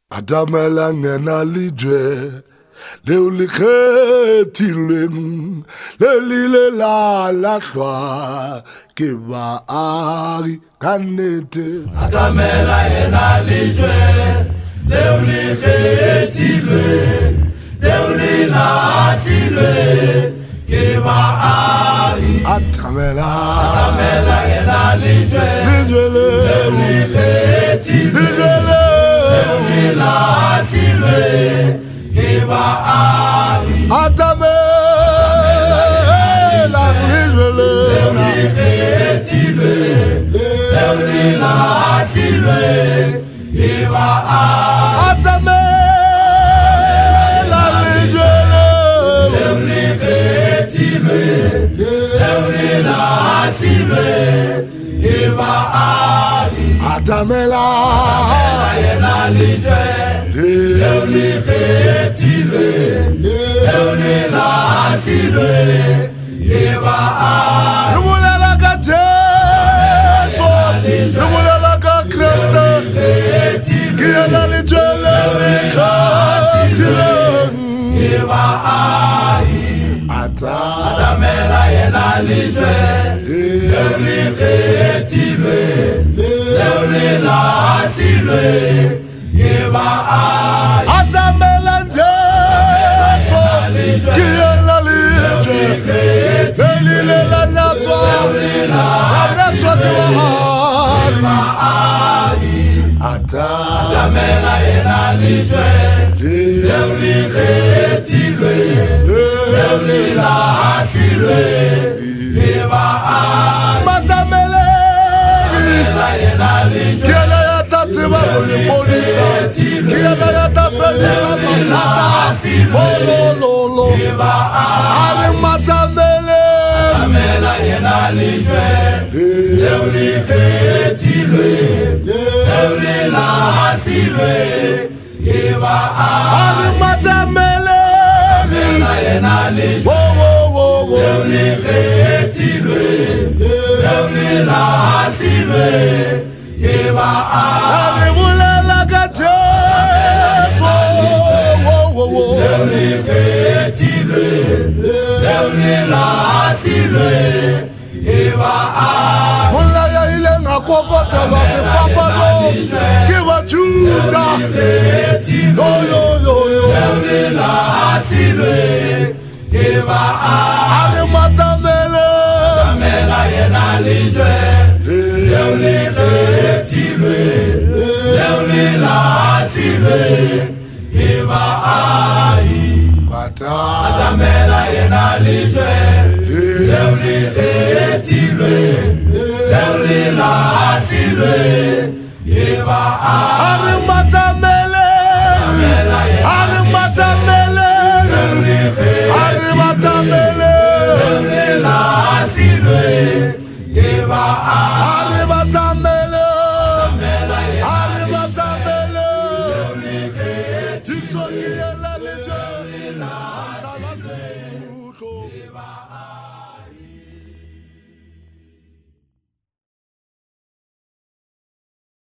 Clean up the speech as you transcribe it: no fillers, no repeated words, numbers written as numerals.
Atamela ngena lijwe leo likgethilweng le lile la lahlwa ke baagi ka nnete. Atamela ngena lijwe leo likgethilweng leo le lahlilwe ke baagi. Atamela ngena lijwe leo likgethilweng lahlilwe ke baagi. Atamela lijwe leo likgethilweng leo le lahlilwe ke baagi. Atamela lijwe leo likgethilweng leo le lahlilwe ke baagi. Atamela ngena lijwe leo likgethilweng leo le lahlilwe ke baagi. Re bolela ka Jesu, re bolela ka Kriste, ke yena lijwe leo likgethilweng ke baagi. Atamela ngena lijwe leo likgethilweng leo le lahlilwe ke baagi. Atamela Jesu, ke yena lijwe leo la nyatswa ke baagi. Atamela ngena lijwe leo likgethilweng leo le lahlilwe ke baagi. Matameleng ke yena ya tla tseba go le fodisa, ke yena ya tla fedisa mathata bolololo. A re matameleng Atamela ngena lijwe leo likgethilweng leo le lahlilwe ke baagi. a re matameleng ngena lijwe leo likgethilweng leo le lahlilwe ke baagi. a re bolela ka Jesu leo likgethilweng leo le lahlilwe ke baagi. molaya ileng a kokotelwa sefapanong ke Bajuda. leo le lahlilwe ke baagi. A re matameleng Atamela ngena lijwe leo likgethilweng leo le lahlilwe ke baagi. Atamela ngena lijwe leo likgethilweng leo le lahlilwe ke baagi. a re matameleng, a re matameleng, a re matameleng, le lahlilwe ke baagi. a re matameleng, a re matameleng. Jesu ke yena lijwe la tala sekutlo.